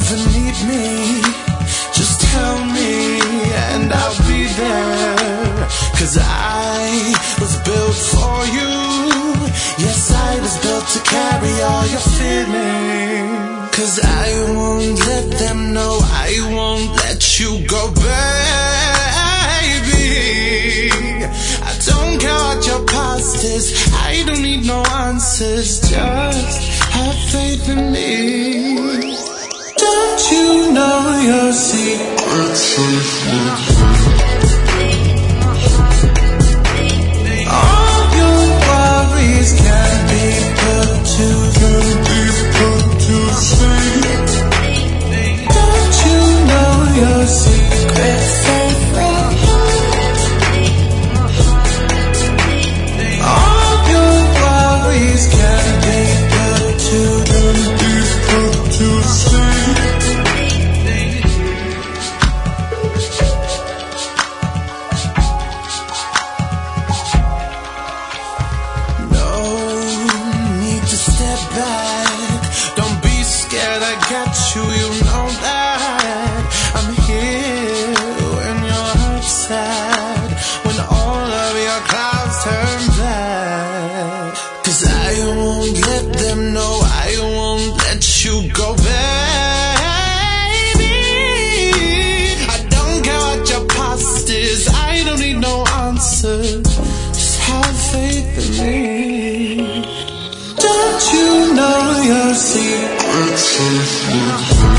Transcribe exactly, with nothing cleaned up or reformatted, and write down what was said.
ever need me, just tell me and I'll be there. Cause I was built for you. Yes, I was built to carry all your feelings. Cause I won't let them know, I won't let you go, baby. I don't care what your past is, I don't need no answers, just have faith in me. Don't you know your secret's safe with me? All your worries can be put to can be put to sleep. Don't you know your secret's safe with me? All your worries can be put to can be put to sleep. Back. Don't be scared, I got you, you know that. I'm here when your heart's sad, when all of your clouds turn black. Cause I won't let them know, I won't let you go, baby. I don't care what your past is, I don't need no answers, just have faith in me. Don't you know your secret's safe with me?